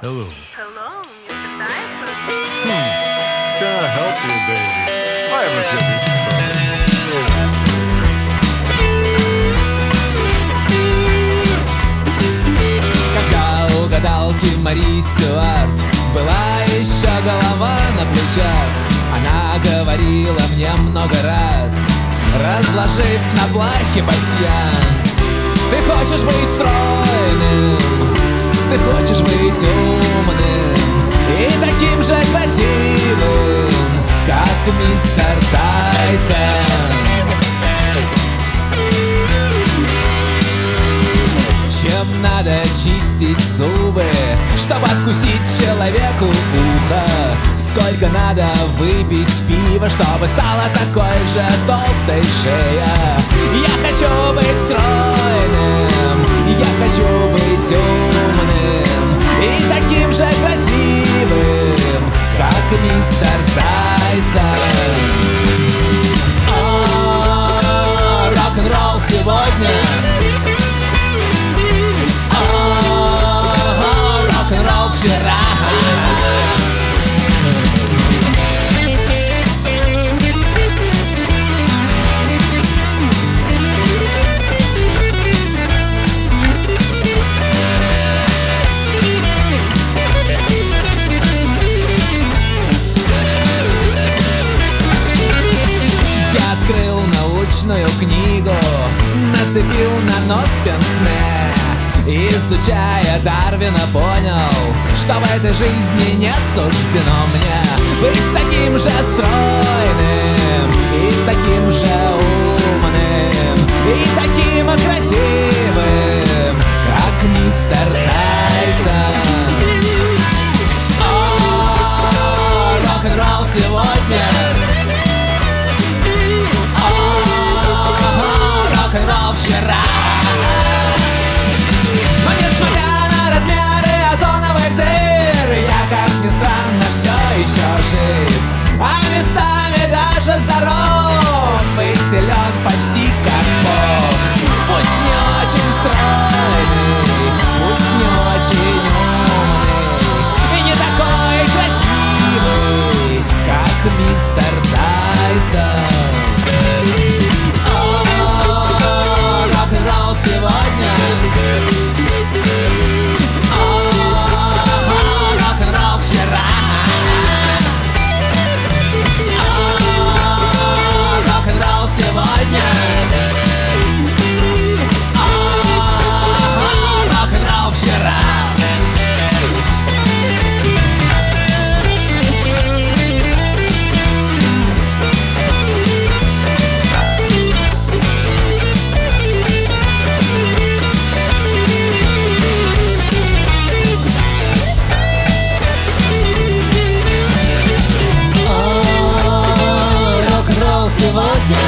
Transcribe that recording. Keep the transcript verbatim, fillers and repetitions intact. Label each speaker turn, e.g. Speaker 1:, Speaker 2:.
Speaker 1: Hello.
Speaker 2: Hello, mister Tyson.
Speaker 1: Hmm. Can I help you, baby? I have a good story.
Speaker 3: Когда у гадалки Мари Стюарт была еще голова на плечах, она говорила мне много раз, разложив на плахе пасьянс: ты хочешь быть стройным, ты хочешь быть умным и таким же красивым, как мистер Тайсон. Чем надо чистить зубы, чтобы откусить человеку ухо? Сколько надо выпить пива, чтобы стала такой же толстой шея? Я хочу быть стройным, я хочу быть умным и таким же красивым, как мистер Тайсон. О, рок-н-ролл сегодня, рок-н-ролл вчера. Я открыл научную книгу, нацепил на нос пенсне, изучая Дарвина, понял, что в этой жизни не суждено мне быть таким же стройным и таким же умным и таким красивым, как мистер Тайсон. О, рок-н-ролл сегодня, о, рок-н-ролл вчера. Но несмотря на размеры озоновых дыр, я, как ни странно, все еще жив, а местами даже здоров и силен почти как Бог. Пусть не очень стройный, пусть не очень умный и не такой красивый, как мистер Тайсон. О, рок-н-ролл сегодня, рок-н-ролл вчера, рок-н-ролл сегодня, рок-н-ролл вчера. Сегодня